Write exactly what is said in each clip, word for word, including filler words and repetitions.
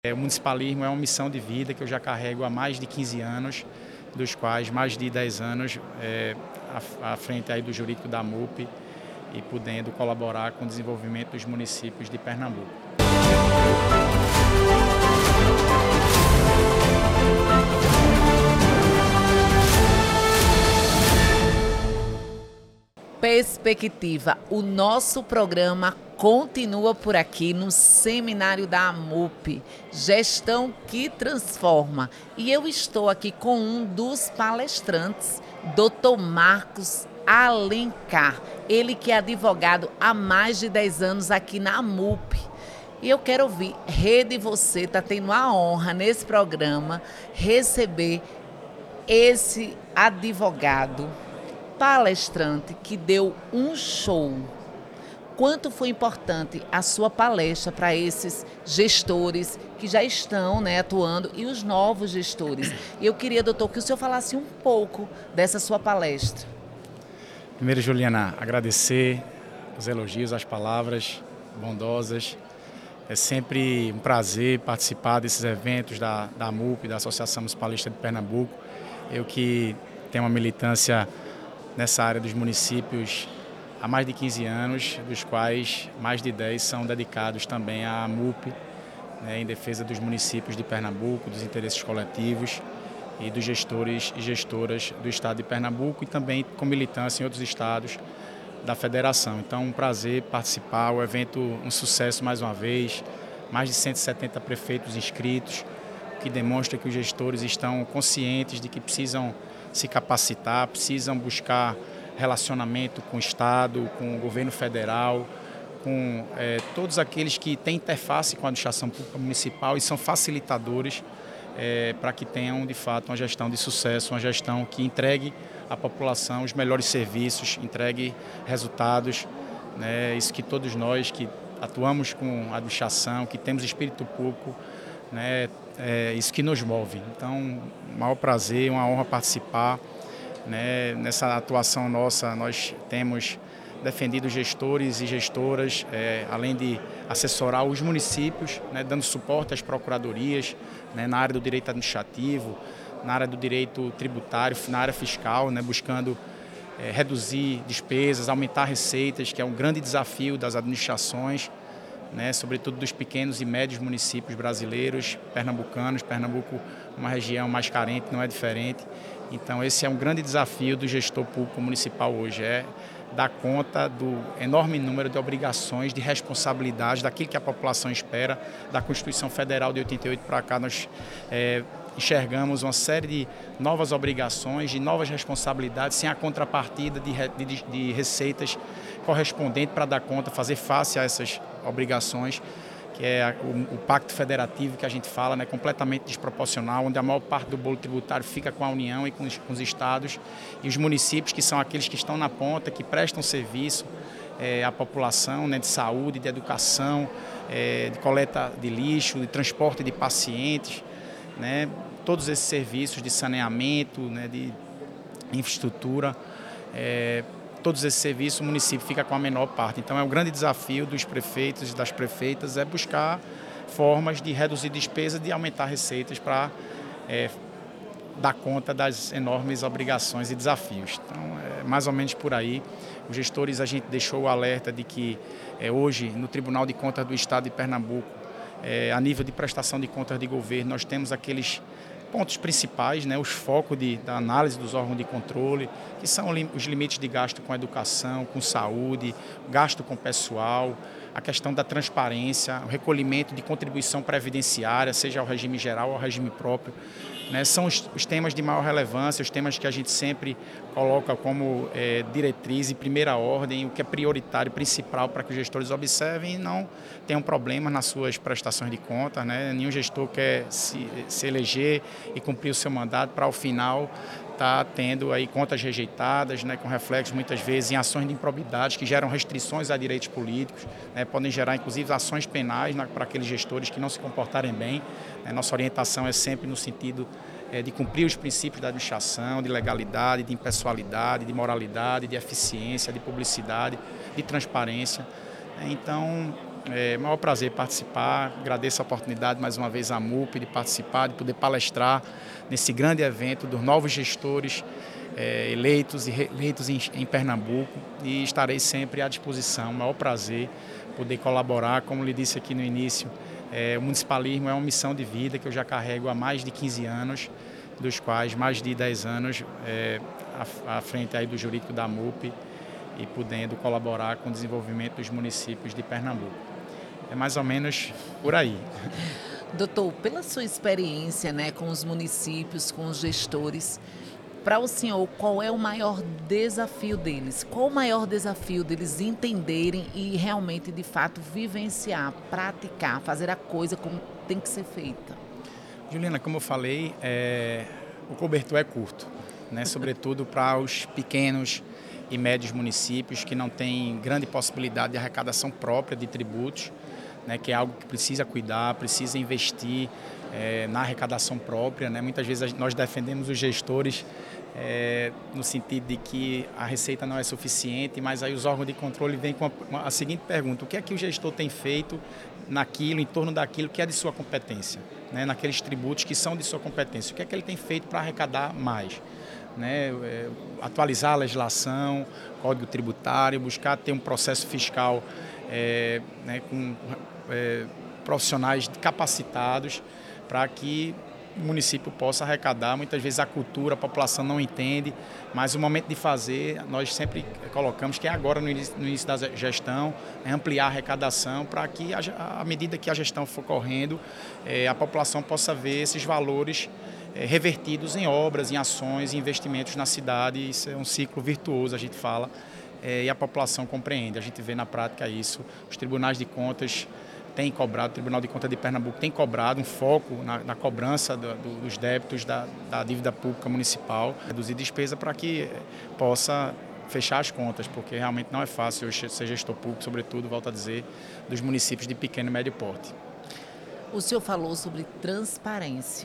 O municipalismo é uma missão de vida que eu já carrego há mais de quinze anos, dos quais mais de dez anos é, à, à frente aí do jurídico da MUP e podendo colaborar com o desenvolvimento dos municípios de Pernambuco. Perspectiva, o nosso programa continua por aqui no seminário da MUP, Gestão que Transforma. E eu estou aqui com um dos palestrantes, doutor Marcos Alencar. Ele que é advogado há mais de dez anos aqui na MUP. E eu quero ouvir, Rede Você está tendo a honra nesse programa receber esse advogado palestrante que deu um show. Quanto foi importante a sua palestra para esses gestores que já estão, né, atuando e os novos gestores? Eu queria, doutor, que o senhor falasse um pouco dessa sua palestra. Primeiro, Juliana, agradecer os elogios, as palavras bondosas. É sempre um prazer participar desses eventos da, da MUP, da Associação Municipalista de Pernambuco. Eu que tenho uma militância nessa área dos municípios há mais de quinze anos, dos quais mais de dez são dedicados também à MUP, né, em defesa dos municípios de Pernambuco, dos interesses coletivos e dos gestores e gestoras do estado de Pernambuco e também com militância em outros estados da federação. Então, um prazer participar, o evento um sucesso mais uma vez, mais de cento e setenta prefeitos inscritos, que demonstra que os gestores estão conscientes de que precisam se capacitar, precisam buscar relacionamento com o Estado, com o governo federal, com é, todos aqueles que têm interface com a administração pública municipal e são facilitadores é, para que tenham, de fato, uma gestão de sucesso, uma gestão que entregue à população os melhores serviços, entregue resultados, né, isso que todos nós que atuamos com a administração, que temos espírito público, né, é isso que nos move. Então, um maior prazer, uma honra participar, né, nessa atuação nossa. Nós temos defendido gestores e gestoras, é, além de assessorar os municípios, né, dando suporte às procuradorias, né, na área do direito administrativo, na área do direito tributário, na área fiscal, né, buscando é, reduzir despesas, aumentar receitas, que é um grande desafio das administrações, né, sobretudo dos pequenos e médios municípios brasileiros, pernambucanos. Pernambuco, uma região mais carente, não é diferente. Então, esse é um grande desafio do gestor público municipal hoje, é dar conta do enorme número de obrigações, de responsabilidades, daquilo que a população espera. Da Constituição Federal de oitenta e oito para cá, nós é, enxergamos uma série de novas obrigações, de novas responsabilidades, sem a contrapartida de, de, de receitas correspondente para dar conta, fazer face a essas obrigações, que é o, o pacto federativo que a gente fala, né, completamente desproporcional, onde a maior parte do bolo tributário fica com a União e com os, com os estados e os municípios, que são aqueles que estão na ponta, que prestam serviço é, à população, né, de saúde, de educação, é, de coleta de lixo, de transporte de pacientes, né, todos esses serviços de saneamento, né, de infraestrutura, é, todos esses serviços o município fica com a menor parte. Então é um grande desafio dos prefeitos e das prefeitas é buscar formas de reduzir despesas, de aumentar receitas para é, dar conta das enormes obrigações e desafios. Então é mais ou menos por aí. Os gestores, a gente deixou o alerta de que é, hoje no Tribunal de Contas do Estado de Pernambuco, é, a nível de prestação de contas de governo, nós temos aqueles pontos principais, né, os focos de, da análise dos órgãos de controle, que são os limites de gasto com educação, com saúde, gasto com pessoal, a questão da transparência, o recolhimento de contribuição previdenciária, seja ao regime geral ou ao regime próprio, né, são os, os temas de maior relevância, os temas que a gente sempre coloca como é, diretriz em primeira ordem, o que é prioritário, principal para que os gestores observem e não tenham problemas nas suas prestações de contas, né? Nenhum gestor quer se, se eleger e cumprir o seu mandato para, ao final, estar tá tendo aí contas rejeitadas, né, com reflexos muitas vezes em ações de improbidade que geram restrições a direitos políticos, né, podem gerar inclusive ações penais, né, para aqueles gestores que não se comportarem bem. Né, nossa orientação é sempre no sentido é, de cumprir os princípios da administração, de legalidade, de impessoalidade, de moralidade, de eficiência, de publicidade, de transparência. Então, É um maior prazer participar, agradeço a oportunidade mais uma vez à MUP de participar, de poder palestrar nesse grande evento dos novos gestores é, eleitos e reeleitos em, em Pernambuco, e estarei sempre à disposição, é um maior prazer poder colaborar. Como lhe disse aqui no início, é, o municipalismo é uma missão de vida que eu já carrego há mais de quinze anos, dos quais mais de dez anos é, à, à frente aí do jurídico da MUP e podendo colaborar com o desenvolvimento dos municípios de Pernambuco. É mais ou menos por aí. Doutor, pela sua experiência, né, com os municípios, com os gestores, para o senhor, qual é o maior desafio deles? Qual o maior desafio deles entenderem e realmente, de fato, vivenciar, praticar, fazer a coisa como tem que ser feita? Juliana, como eu falei, é, o cobertor é curto, né, sobretudo para os pequenos e médios municípios que não têm grande possibilidade de arrecadação própria de tributos, né, que é algo que precisa cuidar, precisa investir é, na arrecadação própria, né? Muitas vezes nós defendemos os gestores é, no sentido de que a receita não é suficiente, mas aí os órgãos de controle vêm com a, a seguinte pergunta: o que é que o gestor tem feito naquilo, em torno daquilo que é de sua competência, né? Naqueles tributos que são de sua competência, o que é que ele tem feito para arrecadar mais? Né, é, atualizar a legislação, código tributário, buscar ter um processo fiscal é, né, com é, profissionais capacitados para que o município possa arrecadar. Muitas vezes a cultura, a população não entende, mas o momento de fazer, nós sempre colocamos que é agora no início, no início da gestão, é ampliar a arrecadação para que, à medida que a gestão for correndo, é, a população possa ver esses valores É, revertidos em obras, em ações, em investimentos na cidade. Isso é um ciclo virtuoso, a gente fala, é, e a população compreende. A gente vê na prática isso. Os tribunais de contas têm cobrado, o Tribunal de Contas de Pernambuco tem cobrado um foco na, na cobrança do, do, dos débitos da, da dívida pública municipal, reduzir despesa para que possa fechar as contas, porque realmente não é fácil ser gestor público, sobretudo, volto a dizer, dos municípios de pequeno e médio porte. O senhor falou sobre transparência.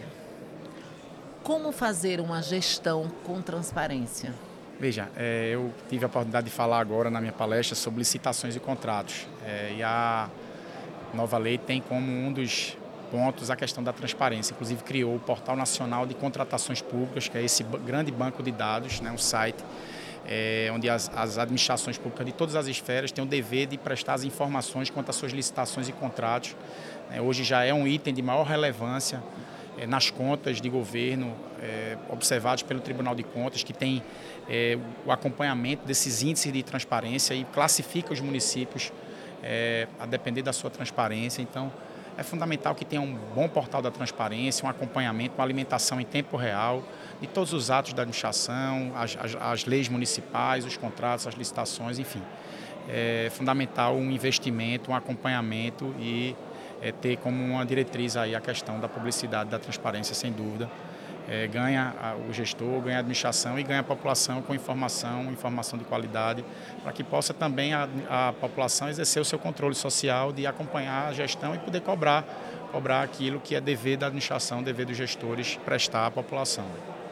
Como fazer uma gestão com transparência? Veja, é, eu tive a oportunidade de falar agora na minha palestra sobre licitações e contratos. É, e a nova lei tem como um dos pontos a questão da transparência. Inclusive criou o Portal Nacional de Contratações Públicas, que é esse grande banco de dados, né, um site é, onde as, as administrações públicas de todas as esferas têm o dever de prestar as informações quanto às suas licitações e contratos. É, hoje já é um item de maior relevância nas contas de governo é, observados pelo Tribunal de Contas, que tem é, o acompanhamento desses índices de transparência e classifica os municípios é, a depender da sua transparência. Então, é fundamental que tenha um bom portal da transparência, um acompanhamento, uma alimentação em tempo real de todos os atos da administração, as, as, as leis municipais, os contratos, as licitações, enfim. É fundamental um investimento, um acompanhamento e É ter como uma diretriz aí a questão da publicidade, da transparência, sem dúvida. É, ganha a, o gestor, ganha a administração e ganha a população com informação, informação de qualidade, para que possa também a, a população exercer o seu controle social de acompanhar a gestão e poder cobrar, cobrar aquilo que é dever da administração, dever dos gestores prestar à população.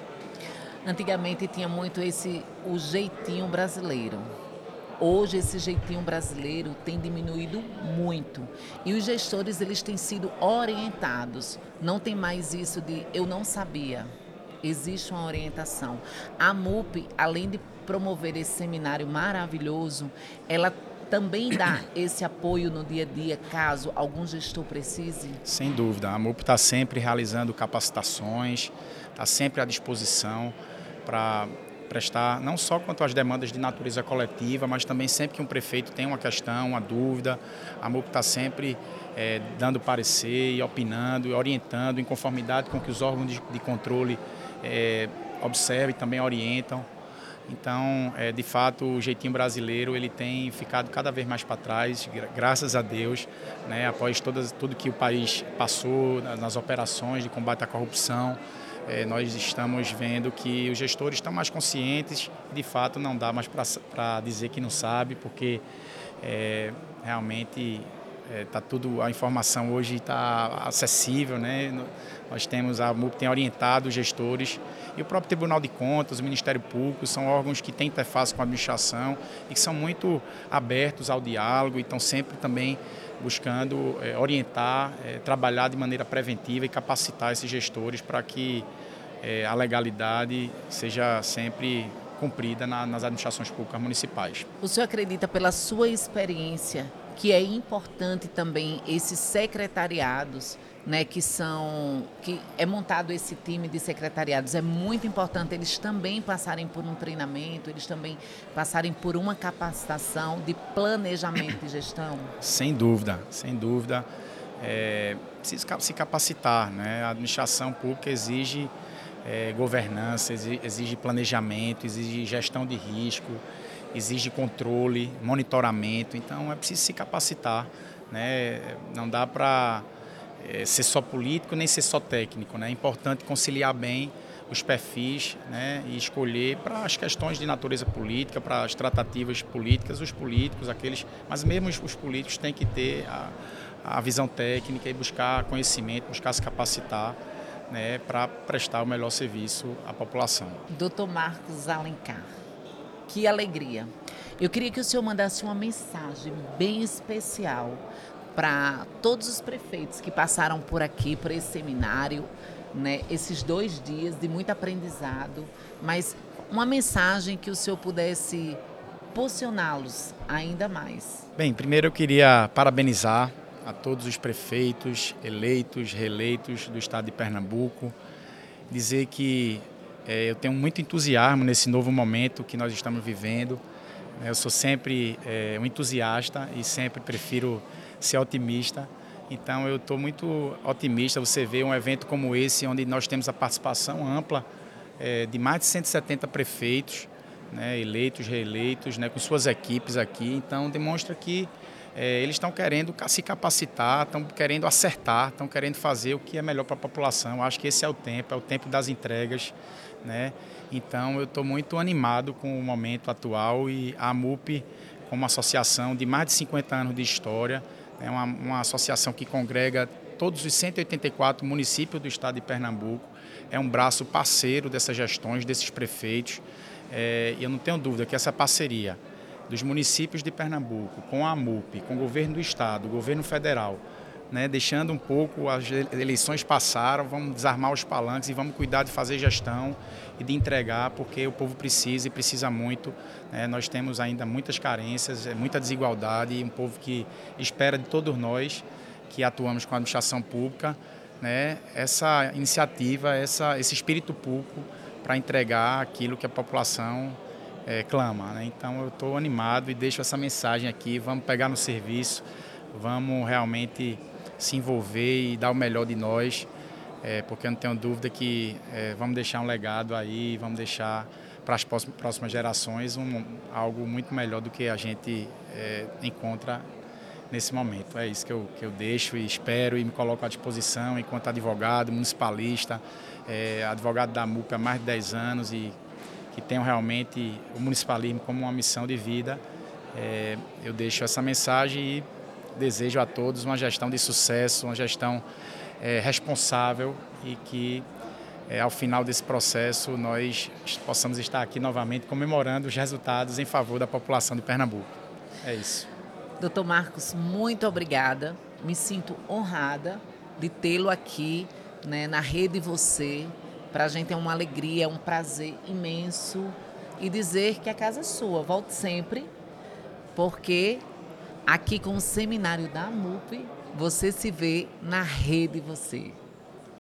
Antigamente tinha muito esse o jeitinho brasileiro. Hoje esse jeitinho brasileiro tem diminuído muito e os gestores eles têm sido orientados. Não tem mais isso de eu não sabia. Existe uma orientação. A MUP, além de promover esse seminário maravilhoso, ela também dá esse apoio no dia a dia, caso algum gestor precise? Sem dúvida. A MUP está sempre realizando capacitações, está sempre à disposição para prestar, não só quanto às demandas de natureza coletiva, mas também sempre que um prefeito tem uma questão, uma dúvida, a MUP está sempre é, dando parecer e opinando e orientando em conformidade com que os órgãos de, de controle é, observam e também orientam. Então, é, de fato, o jeitinho brasileiro ele tem ficado cada vez mais para trás, graças a Deus, né, após todas, tudo que o país passou nas, nas operações de combate à corrupção. É, nós estamos vendo que os gestores estão mais conscientes, de fato não dá mais para dizer que não sabe, porque é, realmente é, tá tudo, a informação hoje está acessível, né? Nós temos, a MUP tem orientado os gestores e o próprio Tribunal de Contas, o Ministério Público, são órgãos que têm interface com a administração e que são muito abertos ao diálogo e estão sempre também buscando é, orientar, é, trabalhar de maneira preventiva e capacitar esses gestores para que é, a legalidade seja sempre cumprida na, nas administrações públicas municipais. O senhor acredita, pela sua experiência, que é importante também esses secretariados, né, que são, que é montado esse time de secretariados, é muito importante eles também passarem por um treinamento, eles também passarem por uma capacitação de planejamento e gestão? Sem dúvida, sem dúvida. É, precisa se capacitar, né? A administração pública exige é, governança, exige planejamento, exige gestão de risco, exige controle, monitoramento, então é preciso se capacitar, né? Não dá para é, ser só político nem ser só técnico, né? É importante conciliar bem os perfis, né? E escolher para as questões de natureza política, para as tratativas políticas, os políticos, aqueles, mas mesmo os, os políticos têm que ter a, a visão técnica e buscar conhecimento, buscar se capacitar, né? Para prestar o melhor serviço à população. doutor Marcos Alencar, que alegria. Eu queria que o senhor mandasse uma mensagem bem especial para todos os prefeitos que passaram por aqui, por esse seminário, né, esses dois dias de muito aprendizado, mas uma mensagem que o senhor pudesse posicioná-los ainda mais. Bem, primeiro eu queria parabenizar a todos os prefeitos eleitos, reeleitos do estado de Pernambuco, dizer que é, eu tenho muito entusiasmo nesse novo momento que nós estamos vivendo. Eu sou sempre é, um entusiasta e sempre prefiro ser otimista. Então eu estou muito otimista. Você vê um evento como esse, onde nós temos a participação ampla é, de mais de cento e setenta prefeitos, né, eleitos, reeleitos, né, com suas equipes aqui. Então demonstra que é, eles estão querendo se capacitar, estão querendo acertar, estão querendo fazer o que é melhor para a população. Acho que esse é o tempo, é o tempo das entregas, né? Então eu estou muito animado com o momento atual e a MUP, como associação de mais de cinquenta anos de história, é uma, uma associação que congrega todos os cento e oitenta e quatro municípios do estado de Pernambuco, é um braço parceiro dessas gestões, desses prefeitos, é, e eu não tenho dúvida que essa parceria dos municípios de Pernambuco com a MUP, com o governo do estado, o governo federal, né, deixando um pouco, as eleições passaram, vamos desarmar os palanques e vamos cuidar de fazer gestão e de entregar, porque o povo precisa e precisa muito, né? Nós temos ainda muitas carências, muita desigualdade, e um povo que espera de todos nós que atuamos com a administração pública, né, essa iniciativa, essa, esse espírito público para entregar aquilo que a população é, clama, né? Então eu estou animado e deixo essa mensagem aqui, vamos pegar no serviço, vamos realmente se envolver e dar o melhor de nós, é, porque eu não tenho dúvida que é, vamos deixar um legado aí, vamos deixar para as próximas gerações um, algo muito melhor do que a gente é, encontra nesse momento. É isso que eu, que eu deixo e espero e me coloco à disposição enquanto advogado, municipalista, é, advogado da MUP há mais de dez anos e que tenho realmente o municipalismo como uma missão de vida. É, eu deixo essa mensagem e desejo a todos uma gestão de sucesso, uma gestão é, responsável e que é, ao final desse processo nós possamos estar aqui novamente comemorando os resultados em favor da população de Pernambuco. É isso. doutor Marcos, muito obrigada. Me sinto honrada de tê-lo aqui, né, na Rede Você. Para a gente é uma alegria, é um prazer imenso e dizer que a casa é sua. Volte sempre, porque aqui com o seminário da MUP, você se vê na Rede Você.